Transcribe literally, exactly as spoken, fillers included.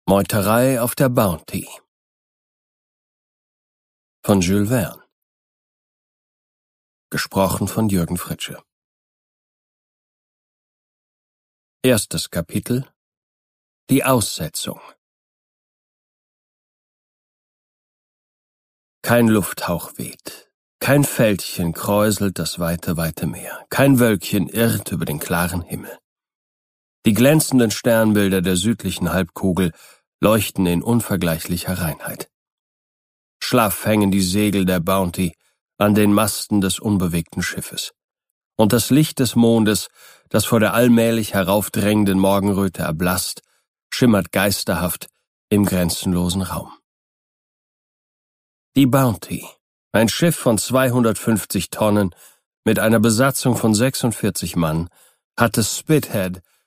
Meuterei auf der Bounty von Jules Verne. Gesprochen von Jürgen Fritsche. Erstes Kapitel: Die Aussetzung. Kein Lufthauch weht, kein Fältchen kräuselt das weite, weite Meer, kein Wölkchen irrt über den klaren Himmel. Die glänzenden Sternbilder der südlichen Halbkugel leuchten in unvergleichlicher Reinheit. Schlaff hängen die Segel der Bounty an den Masten des unbewegten Schiffes. Und das Licht des Mondes, das vor der allmählich heraufdrängenden Morgenröte erblasst, schimmert geisterhaft im grenzenlosen Raum. Die Bounty, ein Schiff von zweihundertfünfzig Tonnen mit einer Besatzung von sechsundvierzig Mann, hatte Spithead